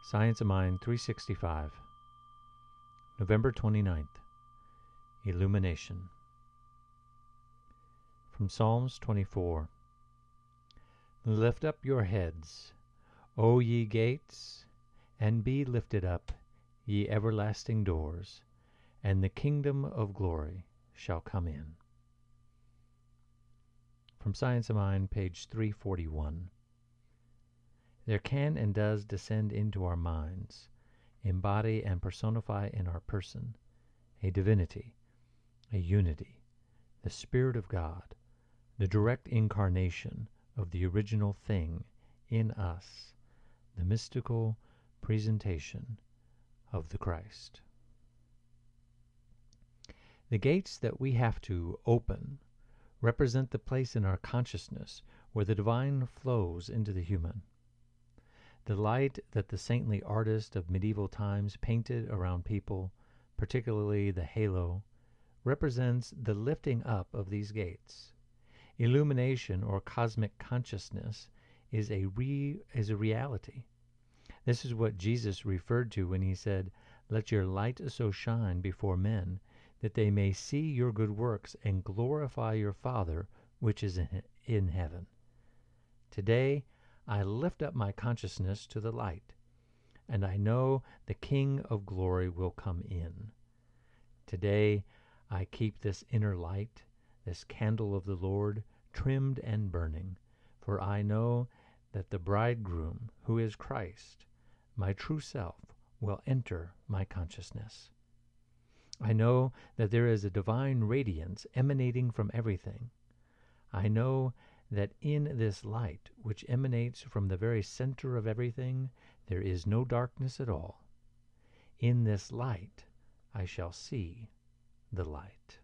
Science of Mind 365, November 29th. Illumination. From Psalms 24. Lift up your heads, O ye gates, and be lifted up, ye everlasting doors, and the kingdom of glory shall come in. From Science of Mind, page 341. There can and does descend into our minds, embody and personify in our person, a divinity, a unity, the Spirit of God, the direct incarnation of the original thing in us, the mystical presentation of the Christ. The gates that we have to open represent the place in our consciousness where the divine flows into the human. The light that the saintly artist of medieval times painted around people, particularly the halo, represents the lifting up of these gates. Illumination or cosmic consciousness is a reality. This is what Jesus referred to when he said, "Let your light so shine before men, that they may see your good works and glorify your Father which is in heaven." Today, I lift up my consciousness to the light, and I know the King of glory will come in. Today, I keep this inner light, this candle of the Lord, trimmed and burning, for I know that the bridegroom, who is Christ, my true self, will enter my consciousness. I know that there is a divine radiance emanating from everything. I know that in this light, which emanates from the very center of everything, there is no darkness at all. In this light I shall see the light.